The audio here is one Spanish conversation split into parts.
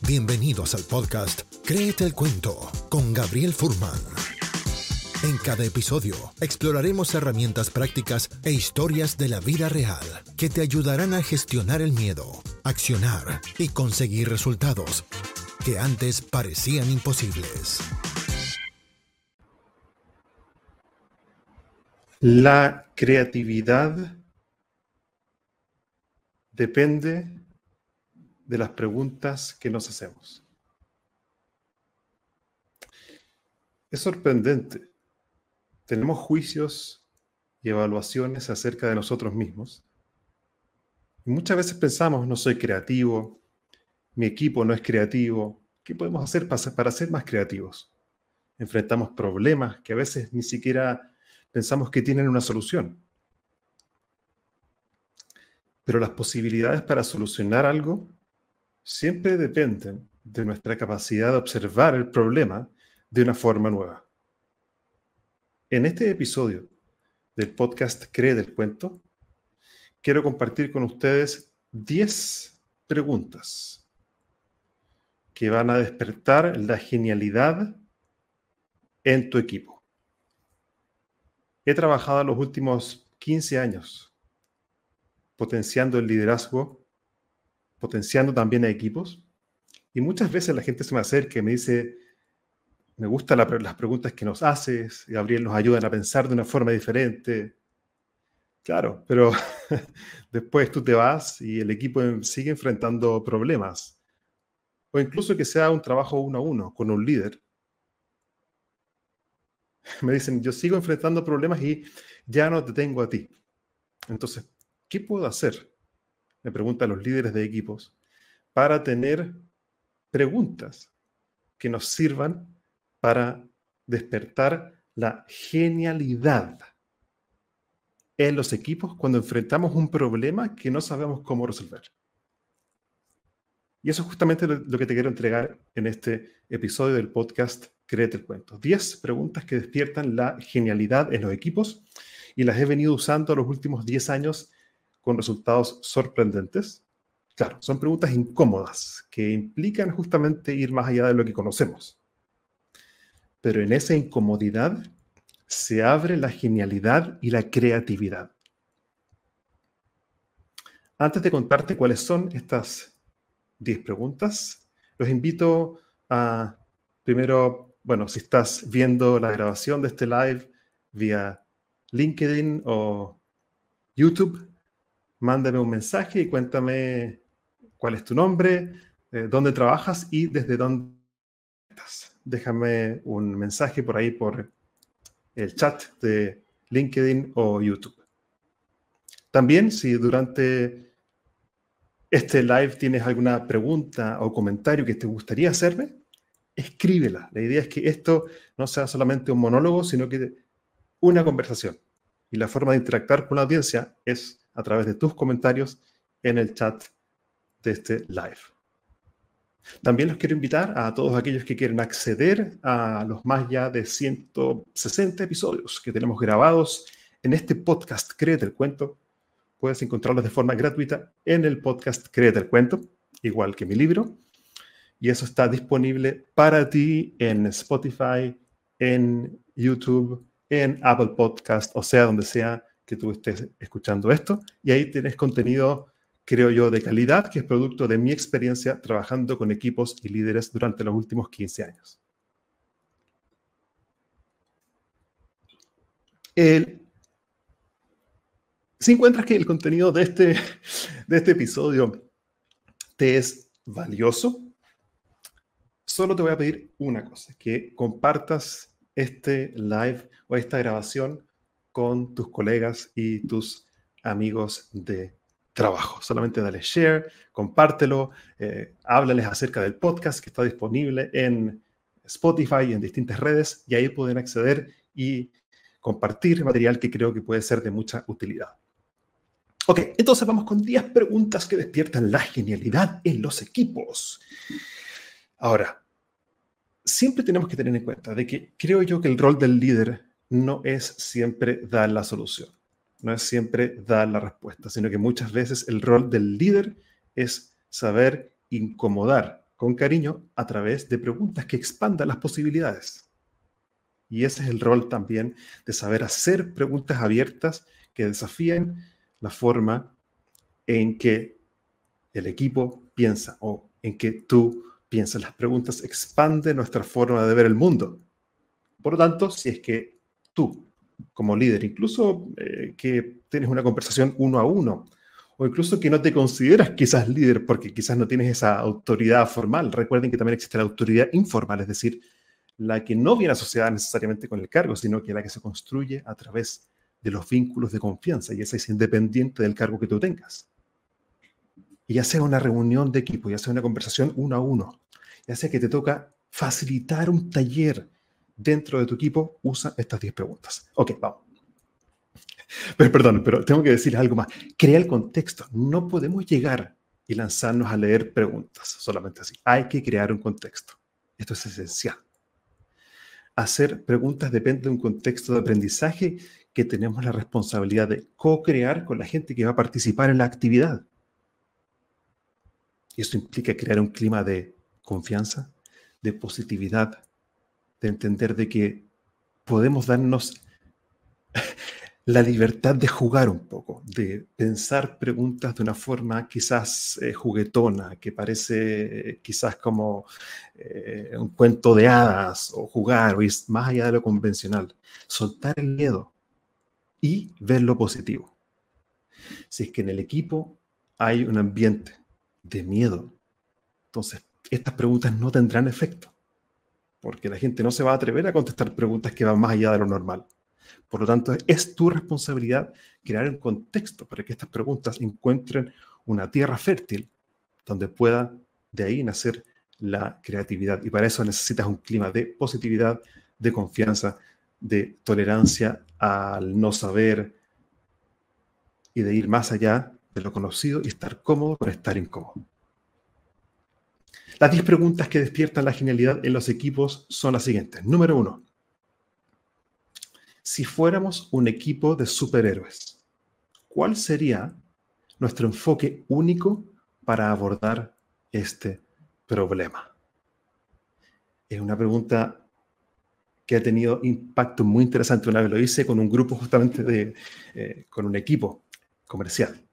Bienvenidos al podcast Créete el Cuento con Gabriel Furman. En cada episodio exploraremos herramientas prácticas e historias de la vida real que te ayudarán a gestionar el miedo, accionar y conseguir resultados que antes parecían imposibles. La creatividad depende de las preguntas que nos hacemos. Es sorprendente. Tenemos juicios y evaluaciones acerca de nosotros mismos. Y muchas veces pensamos, no soy creativo, mi equipo no es creativo. ¿Qué podemos hacer para ser más creativos? Enfrentamos problemas que a veces ni siquiera pensamos que tienen una solución. Pero las posibilidades para solucionar algo siempre dependen de nuestra capacidad de observar el problema de una forma nueva. En este episodio del podcast Créete el Cuento, quiero compartir con ustedes 10 preguntas que van a despertar la genialidad en tu equipo. He trabajado los últimos 15 años potenciando el liderazgo, potenciando también a equipos, y muchas veces la gente se me acerca y me dice, me gustan las preguntas que nos haces, Gabriel, nos ayudan a pensar de una forma diferente. Claro, pero después tú te vas y el equipo sigue enfrentando problemas, o incluso que sea un trabajo uno a uno con un líder. Me dicen, yo sigo enfrentando problemas y ya no te tengo a ti. Entonces, ¿qué puedo hacer? Me preguntan los líderes de equipos, para tener preguntas que nos sirvan para despertar la genialidad en los equipos cuando enfrentamos un problema que no sabemos cómo resolver. Y eso es justamente lo que te quiero entregar en este episodio del podcast Créete el Cuento. 10 preguntas que despiertan la genialidad en los equipos, y las he venido usando los últimos 10 años con resultados sorprendentes. Claro, son preguntas incómodas que implican justamente ir más allá de lo que conocemos. Pero en esa incomodidad se abre la genialidad y la creatividad. Antes de contarte cuáles son estas 10 preguntas, los invito a, primero, si estás viendo la grabación de este live vía LinkedIn o YouTube, mándame un mensaje y cuéntame cuál es tu nombre, dónde trabajas y desde dónde estás. Déjame un mensaje por ahí por el chat de LinkedIn o YouTube. También, si durante este live tienes alguna pregunta o comentario que te gustaría hacerme, escríbela. La idea es que esto no sea solamente un monólogo, sino que una conversación. Y la forma de interactuar con la audiencia es a través de tus comentarios en el chat de este live. También los quiero invitar a todos aquellos que quieren acceder a los más ya de 160 episodios que tenemos grabados en este podcast Créete el Cuento. Puedes encontrarlos de forma gratuita en el podcast Créete el Cuento, igual que mi libro. Y eso está disponible para ti en Spotify, en YouTube, en Apple Podcast, o sea, donde sea que tú estés escuchando esto. Y ahí tienes contenido, creo yo, de calidad, que es producto de mi experiencia trabajando con equipos y líderes durante los últimos 15 años. Si encuentras que el contenido de este episodio te es valioso, solo te voy a pedir una cosa, que compartas este live o esta grabación con tus colegas y tus amigos de trabajo. Solamente dale share, compártelo, háblales acerca del podcast que está disponible en Spotify y en distintas redes, y ahí pueden acceder y compartir material que creo que puede ser de mucha utilidad. Ok, entonces vamos con 10 preguntas que despiertan la genialidad en los equipos. Ahora, siempre tenemos que tener en cuenta de que creo yo que el rol del líder no es siempre dar la solución, no es siempre dar la respuesta, sino que muchas veces el rol del líder es saber incomodar con cariño a través de preguntas que expandan las posibilidades. Y ese es el rol también de saber hacer preguntas abiertas que desafíen la forma en que el equipo piensa o en que tú piensas. Las preguntas expanden nuestra forma de ver el mundo. Por lo tanto, si es que tú, como líder, incluso que tienes una conversación uno a uno, o incluso que no te consideras quizás líder porque quizás no tienes esa autoridad formal. Recuerden que también existe la autoridad informal, es decir, la que no viene asociada necesariamente con el cargo, sino que la que se construye a través de los vínculos de confianza, y esa es independiente del cargo que tú tengas. Y ya sea una reunión de equipo, ya sea una conversación uno a uno, ya sea que te toca facilitar un taller dentro de tu equipo, usa estas 10 preguntas. Ok, vamos. Pero perdón, pero tengo que decir algo más. Crea el contexto. No podemos llegar y lanzarnos a leer preguntas solamente así. Hay que crear un contexto. Esto es esencial. Hacer preguntas depende de un contexto de aprendizaje que tenemos la responsabilidad de co-crear con la gente que va a participar en la actividad. Y esto implica crear un clima de confianza, de positividad, de entender de que podemos darnos la libertad de jugar un poco, de pensar preguntas de una forma quizás juguetona, que parece quizás como un cuento de hadas, o jugar, o ir más allá de lo convencional. Soltar el miedo y ver lo positivo. Si es que en el equipo hay un ambiente de miedo, entonces estas preguntas no tendrán efecto, porque la gente no se va a atrever a contestar preguntas que van más allá de lo normal. Por lo tanto, es tu responsabilidad crear un contexto para que estas preguntas encuentren una tierra fértil donde pueda de ahí nacer la creatividad. Y para eso necesitas un clima de positividad, de confianza, de tolerancia al no saber y de ir más allá de lo conocido y estar cómodo con estar incómodo. Las 10 preguntas que despiertan la genialidad en los equipos son las siguientes. Número 1. Si fuéramos un equipo de superhéroes, ¿cuál sería nuestro enfoque único para abordar este problema? Es una pregunta que ha tenido impacto muy interesante. Una vez lo hice con un grupo justamente con un equipo comercial.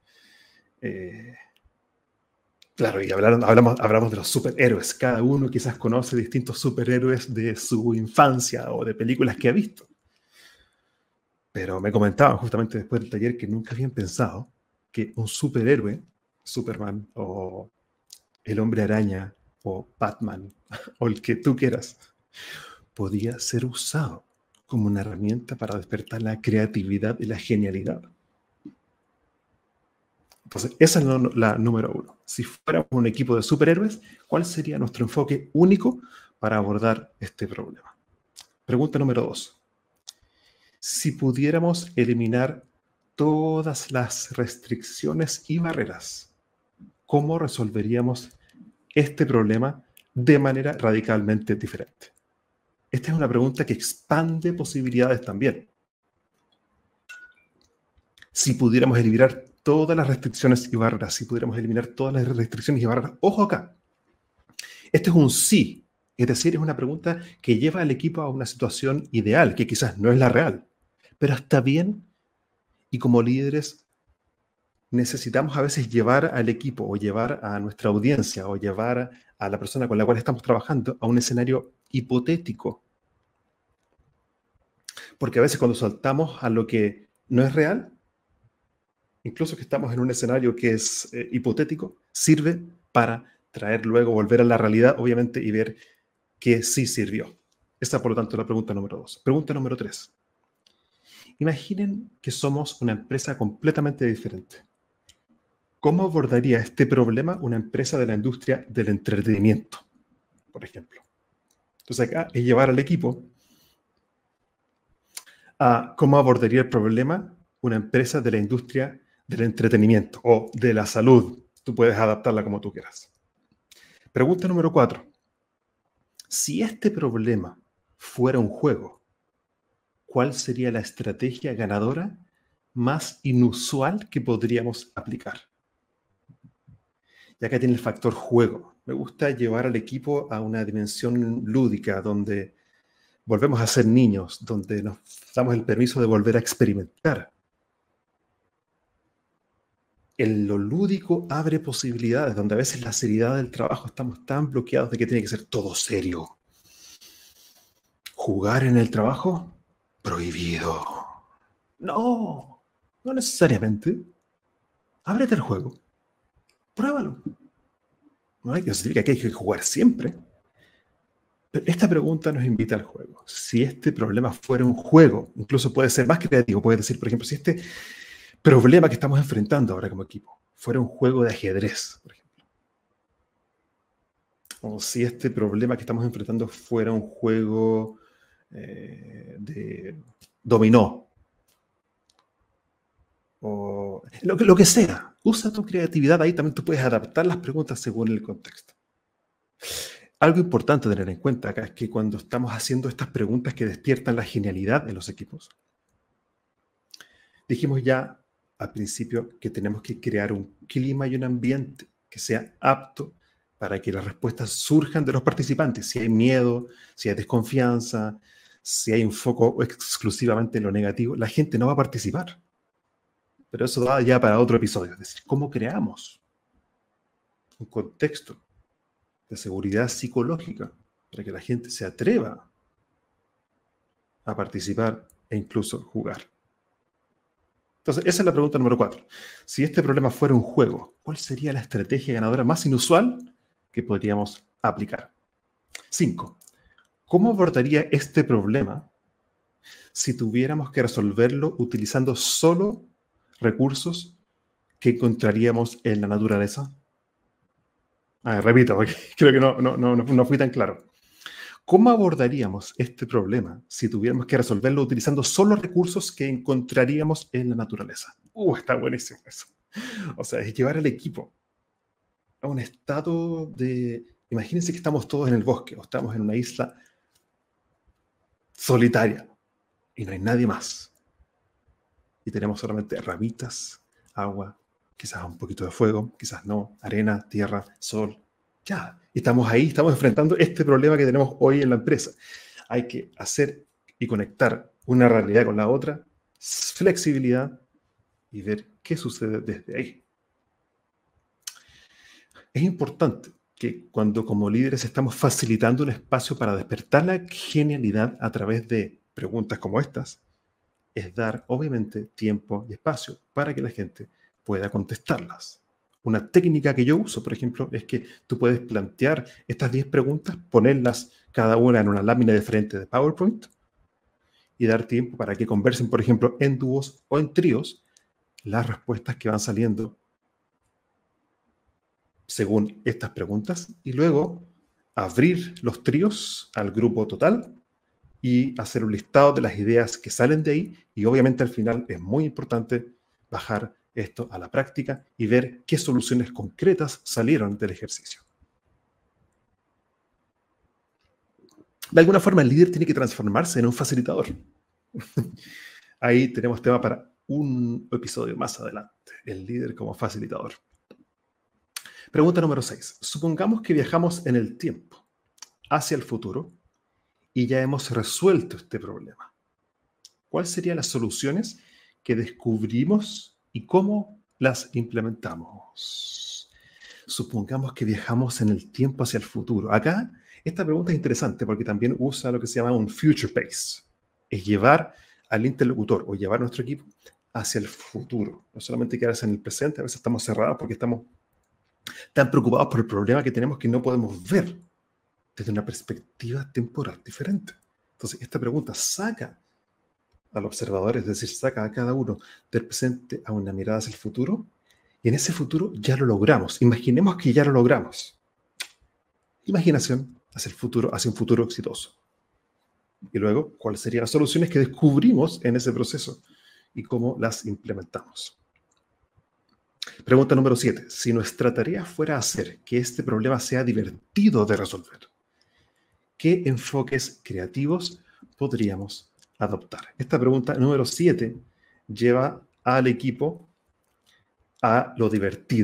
Claro, y hablamos de los superhéroes. Cada uno quizás conoce distintos superhéroes de su infancia o de películas que ha visto. Pero me comentaban justamente después del taller que nunca habían pensado que un superhéroe, Superman o el Hombre Araña o Batman o el que tú quieras, podía ser usado como una herramienta para despertar la creatividad y la genialidad. Entonces, esa es la número 1. Si fuéramos un equipo de superhéroes, ¿cuál sería nuestro enfoque único para abordar este problema? Pregunta número 2. Si pudiéramos eliminar todas las restricciones y barreras, ¿cómo resolveríamos este problema de manera radicalmente diferente? Esta es una pregunta que expande posibilidades también. Si pudiéramos eliminar todas las restricciones y barreras, si pudiéramos eliminar todas las restricciones y barreras, ojo acá, este es un sí, es decir, es una pregunta que lleva al equipo a una situación ideal, que quizás no es la real, pero está bien, y como líderes necesitamos a veces llevar al equipo o llevar a nuestra audiencia o llevar a la persona con la cual estamos trabajando a un escenario hipotético. Porque a veces cuando saltamos a lo que no es real, incluso que estamos en un escenario que es hipotético, sirve para traer luego, volver a la realidad, obviamente, y ver que sí sirvió. Esta, por lo tanto, es la pregunta número 2. Pregunta número 3. Imaginen que somos una empresa completamente diferente. ¿Cómo abordaría este problema una empresa de la industria del entretenimiento, por ejemplo? Entonces acá es llevar al equipo a cómo abordaría el problema una empresa de la industria del entretenimiento o de la salud. Tú puedes adaptarla como tú quieras. Pregunta número 4. Si este problema fuera un juego, ¿cuál sería la estrategia ganadora más inusual que podríamos aplicar? Y acá tiene el factor juego. Me gusta llevar al equipo a una dimensión lúdica donde volvemos a ser niños, donde nos damos el permiso de volver a experimentar. En lo lúdico abre posibilidades, donde a veces la seriedad del trabajo estamos tan bloqueados de que tiene que ser todo serio. ¿Jugar en el trabajo? Prohibido. No, no necesariamente. Ábrete el juego. Pruébalo. No hay que decir que hay que jugar siempre. Pero esta pregunta nos invita al juego. Si este problema fuera un juego, incluso puede ser más creativo, puedes decir, por ejemplo, si este problema que estamos enfrentando ahora como equipo fuera un juego de ajedrez, por ejemplo. O si este problema que estamos enfrentando fuera un juego de dominó. O lo que sea. Usa tu creatividad ahí, también tú puedes adaptar las preguntas según el contexto. Algo importante a tener en cuenta acá es que cuando estamos haciendo estas preguntas que despiertan la genialidad en los equipos, dijimos ya al principio que tenemos que crear un clima y un ambiente que sea apto para que las respuestas surjan de los participantes. Si hay miedo, si hay desconfianza, si hay un foco exclusivamente en lo negativo, la gente no va a participar. Pero eso da ya para otro episodio. Es decir, ¿cómo creamos un contexto de seguridad psicológica para que la gente se atreva a participar e incluso jugar? Entonces, esa es la pregunta número 4. Si este problema fuera un juego, ¿cuál sería la estrategia ganadora más inusual que podríamos aplicar? 5. ¿Cómo abordaría este problema si tuviéramos que resolverlo utilizando solo recursos que encontraríamos en la naturaleza? Repito, porque creo que no fui tan claro. ¿Cómo abordaríamos este problema si tuviéramos que resolverlo utilizando solo recursos que encontraríamos en la naturaleza? Está buenísimo eso. O sea, es llevar al equipo a un estado de... Imagínense que estamos todos en el bosque o estamos en una isla solitaria y no hay nadie más. Y tenemos solamente ramitas, agua, quizás un poquito de fuego, quizás no, arena, tierra, sol. Ya, estamos ahí, estamos enfrentando este problema que tenemos hoy en la empresa. Hay que hacer y conectar una realidad con la otra, flexibilidad y ver qué sucede desde ahí. Es importante que cuando como líderes estamos facilitando un espacio para despertar la genialidad a través de preguntas como estas, es dar obviamente tiempo y espacio para que la gente pueda contestarlas. Una técnica que yo uso, por ejemplo, es que tú puedes plantear estas 10 preguntas, ponerlas cada una en una lámina de frente de PowerPoint y dar tiempo para que conversen, por ejemplo, en dúos o en tríos, las respuestas que van saliendo según estas preguntas y luego abrir los tríos al grupo total y hacer un listado de las ideas que salen de ahí y obviamente al final es muy importante bajar esto a la práctica y ver qué soluciones concretas salieron del ejercicio. De alguna forma el líder tiene que transformarse en un facilitador. Ahí tenemos tema para un episodio más adelante, el líder como facilitador. Pregunta número 6. Supongamos que viajamos en el tiempo hacia el futuro y ya hemos resuelto este problema. ¿Cuáles serían las soluciones que descubrimos y cómo las implementamos? Supongamos que viajamos en el tiempo hacia el futuro. Acá, esta pregunta es interesante porque también usa lo que se llama un future pace. Es llevar al interlocutor o llevar a nuestro equipo hacia el futuro. No solamente quedarse en el presente, a veces estamos cerrados porque estamos tan preocupados por el problema que tenemos que no podemos ver desde una perspectiva temporal diferente. Entonces, esta pregunta saca al observador, es decir, saca a cada uno del presente a una mirada hacia el futuro, y en ese futuro ya lo logramos. Imaginemos que ya lo logramos. Imaginación hacia el futuro, hacia un futuro exitoso. Y luego, ¿cuáles serían las soluciones que descubrimos en ese proceso y cómo las implementamos? Pregunta número 7. Si nuestra tarea fuera hacer que este problema sea divertido de resolver, ¿qué enfoques creativos podríamos adoptar? Esta pregunta número 7 lleva al equipo a lo divertido.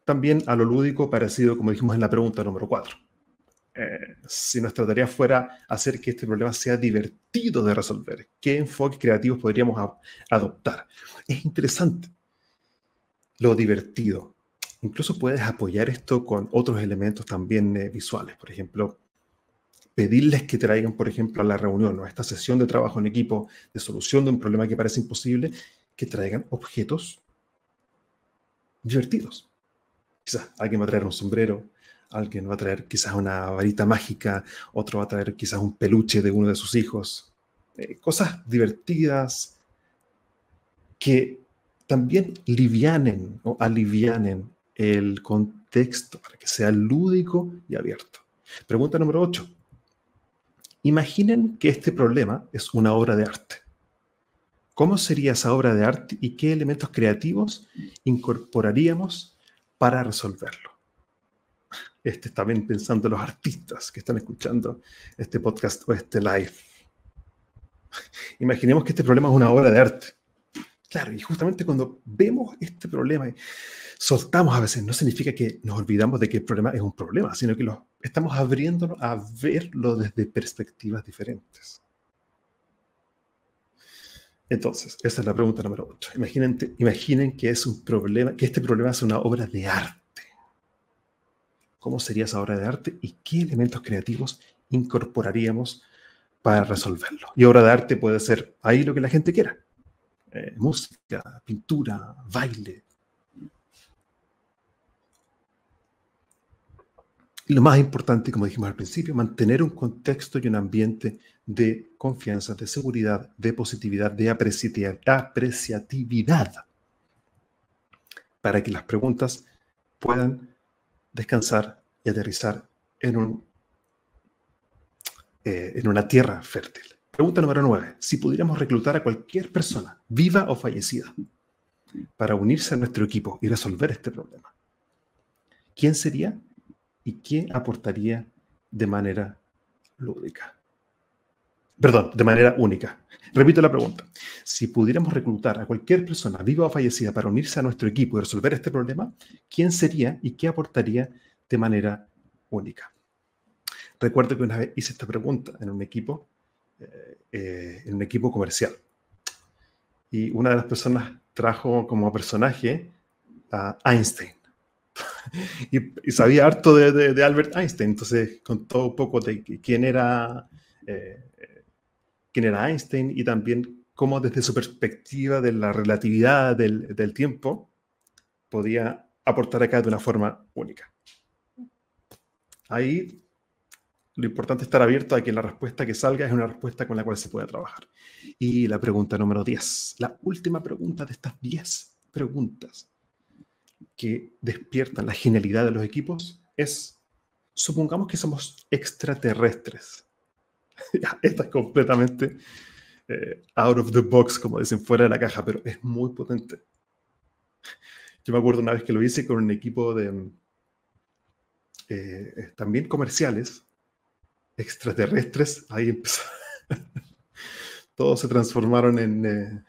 también a lo lúdico parecido, como dijimos en la pregunta número 4. Si nuestra tarea fuera hacer que este problema sea divertido de resolver, ¿qué enfoques creativos podríamos adoptar? Es interesante lo divertido. Incluso puedes apoyar esto con otros elementos también visuales. Por ejemplo, pedirles que traigan, por ejemplo, a la reunión o a esta sesión de trabajo en equipo de solución de un problema que parece imposible, que traigan objetos divertidos. Quizás alguien va a traer un sombrero, alguien va a traer quizás una varita mágica, otro va a traer quizás un peluche de uno de sus hijos. Cosas divertidas que también livianen o alivianen el contexto para que sea lúdico y abierto. Pregunta número 8. Imaginen que este problema es una obra de arte. ¿Cómo sería esa obra de arte y qué elementos creativos incorporaríamos para resolverlo? También pensando en los artistas que están escuchando este podcast o este live. Imaginemos que este problema es una obra de arte. Claro, y justamente cuando vemos este problema y soltamos a veces, no significa que nos olvidamos de que el problema es un problema, sino que estamos abriéndonos a verlo desde perspectivas diferentes. Entonces, esa es la pregunta número 8. Imaginen que es un problema, que este problema es una obra de arte. ¿Cómo sería esa obra de arte y qué elementos creativos incorporaríamos para resolverlo? Y obra de arte puede ser ahí lo que la gente quiera. Música, pintura, baile. Y lo más importante, como dijimos al principio, mantener un contexto y un ambiente de confianza, de seguridad, de positividad, de apreciatividad, para que las preguntas puedan descansar y aterrizar en una tierra fértil. Pregunta número 9. Si pudiéramos reclutar a cualquier persona, viva o fallecida, para unirse a nuestro equipo y resolver este problema, ¿quién sería y qué aportaría de manera lúdica? Perdón, de manera única. Repito la pregunta. Si pudiéramos reclutar a cualquier persona, viva o fallecida, para unirse a nuestro equipo y resolver este problema, ¿quién sería y qué aportaría de manera única? Recuerdo que una vez hice esta pregunta en un equipo comercial. Y una de las personas trajo como personaje a Einstein. y sabía harto de Albert Einstein. Entonces contó un poco de quién era Einstein y también cómo desde su perspectiva de la relatividad del tiempo podía aportar acá de una forma única. Ahí lo importante es estar abierto a que la respuesta que salga es una respuesta con la cual se pueda trabajar. Y la pregunta número 10, la última pregunta de estas 10 preguntas que despiertan la genialidad de los equipos es, supongamos que somos extraterrestres. Esta es completamente out of the box, como dicen, fuera de la caja, pero es muy potente. Yo me acuerdo una vez que lo hice con un equipo de también comerciales, extraterrestres. Ahí empezó. Todos se transformaron en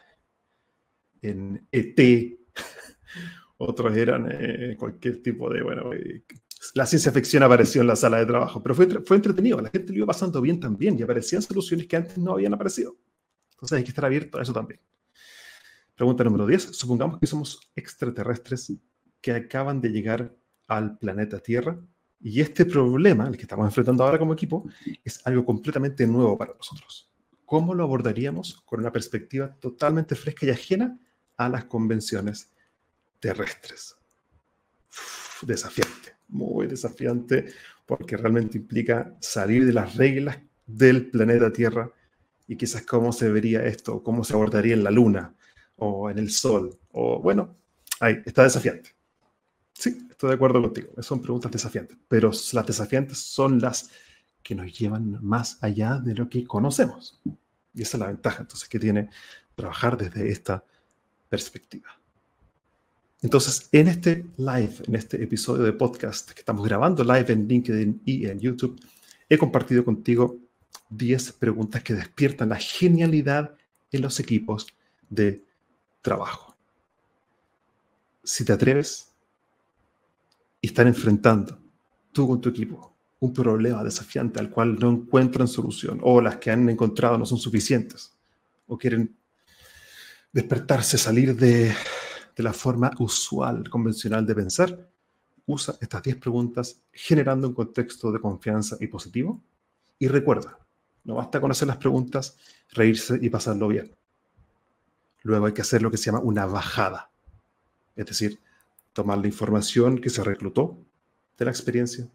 ET. Otros eran cualquier tipo de, la ciencia ficción apareció en la sala de trabajo, pero fue entretenido, la gente lo iba pasando bien también y aparecían soluciones que antes no habían aparecido. Entonces hay que estar abierto a eso también. Pregunta número 10. Supongamos que somos extraterrestres que acaban de llegar al planeta Tierra y este problema, el que estamos enfrentando ahora como equipo, es algo completamente nuevo para nosotros. ¿Cómo lo abordaríamos con una perspectiva totalmente fresca y ajena a las convenciones terrestres? Desafiante, muy desafiante, porque realmente implica salir de las reglas del planeta Tierra y quizás cómo se vería esto, cómo se abordaría en la Luna o en el Sol, o bueno, ahí está desafiante. Sí, estoy de acuerdo contigo, son preguntas desafiantes, pero las desafiantes son las que nos llevan más allá de lo que conocemos. Y esa es la ventaja, entonces, que tiene trabajar desde esta perspectiva. Entonces, en este live, en este episodio de podcast que estamos grabando live en LinkedIn y en YouTube, he compartido contigo 10 preguntas que despiertan la genialidad en los equipos de trabajo. Si te atreves y están enfrentando, tú con tu equipo, un problema desafiante al cual no encuentran solución, o las que han encontrado no son suficientes, o quieren despertarse, salir de la forma usual, convencional de pensar, usa estas 10 preguntas generando un contexto de confianza y positivo. Y recuerda, no basta con hacer las preguntas, reírse y pasarlo bien. Luego hay que hacer lo que se llama una bajada. Es decir, tomar la información que se reclutó de la experiencia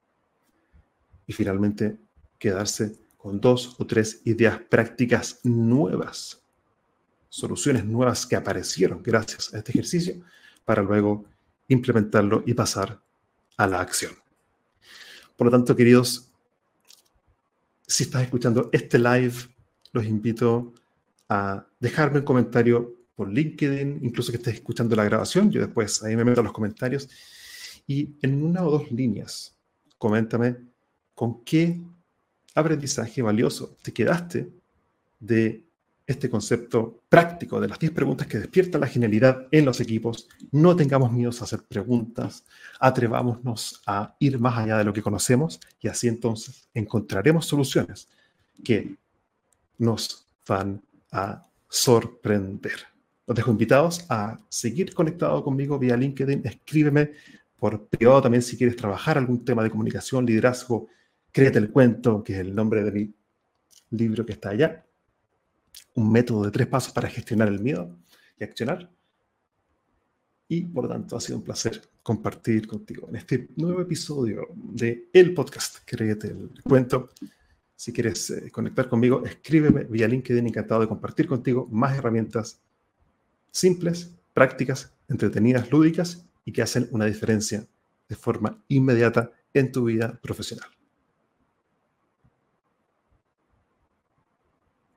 y finalmente quedarse con 2 o 3 ideas prácticas nuevas, soluciones nuevas que aparecieron gracias a este ejercicio, para luego implementarlo y pasar a la acción. Por lo tanto, queridos, si estás escuchando este live, los invito a dejarme un comentario por LinkedIn, incluso que estés escuchando la grabación. Yo después ahí me meto a los comentarios y en 1 o 2 líneas, coméntame con qué aprendizaje valioso te quedaste de este concepto práctico de las 10 preguntas que despiertan la genialidad en los equipos. No tengamos miedo a hacer preguntas, atrevámonos a ir más allá de lo que conocemos y así entonces encontraremos soluciones que nos van a sorprender. Los dejo invitados a seguir conectados conmigo vía LinkedIn. Escríbeme por privado también si quieres trabajar algún tema de comunicación, liderazgo. Créete el cuento, que es el nombre de mi libro que está allá. Un método de 3 pasos para gestionar el miedo y accionar. Y por lo tanto ha sido un placer compartir contigo en este nuevo episodio de el podcast Créete el Cuento. Si quieres conectar conmigo, escríbeme vía LinkedIn. Encantado de compartir contigo más herramientas simples, prácticas, entretenidas, lúdicas y que hacen una diferencia de forma inmediata en tu vida profesional.